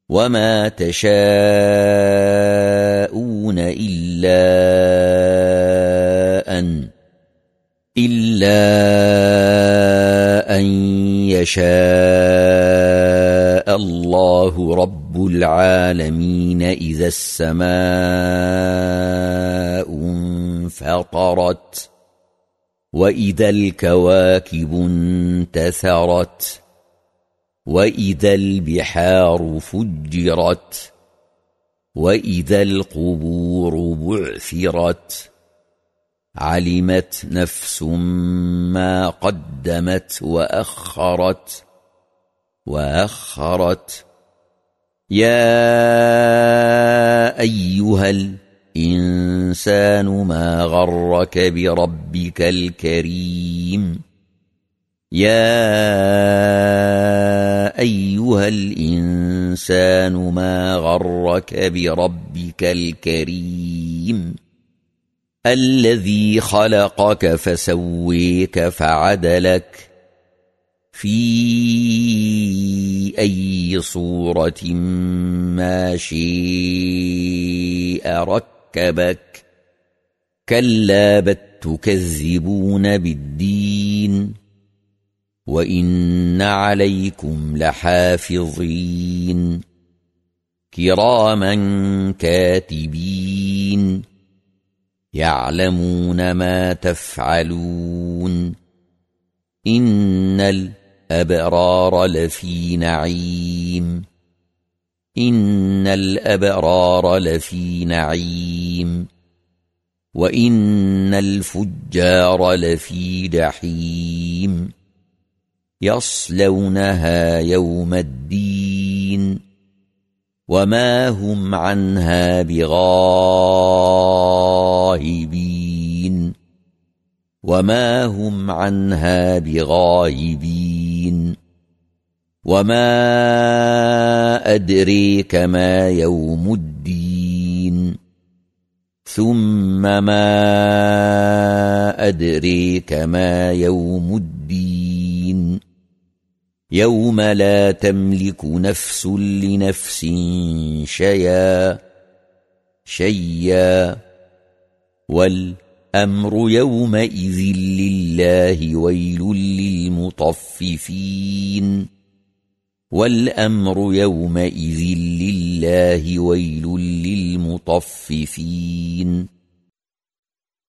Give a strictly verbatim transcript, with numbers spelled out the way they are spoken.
وما تشاءون إلا أن إلا أن يشاء الله رب العالمين. إذا السماء انفطرت وإذا الكواكب انتثرت وإذا البحار فجرت وإذا القبور بعثرت علمت نفس ما قدمت وأخرت وأخرت يا أيها الإنسان ما غرك بربك الكريم يا أيها الإنسان ما غرك بربك الكريم الذي خلقك فسويك فعدلك في أي صورة ما شاء ركبك كلا بل تكذبون بالدين وإن عليكم لحافظين كراما كاتبين يعلمون ما تفعلون إن الأبرار لفي نعيم إن الأبرار لفي نعيم وإن الفجار لفي جحيم يصلونها يوم الدين وما هم عنها بغائبين وما هم عنها بغائبين وما أدريك ما يوم الدين ثم ما أدريك ما يوم الدين يوم لا تملك نفس لنفس شيئا شيئا والأمر يومئذ لله ويل للمطففين والأمر يومئذ لله ويل للمطففين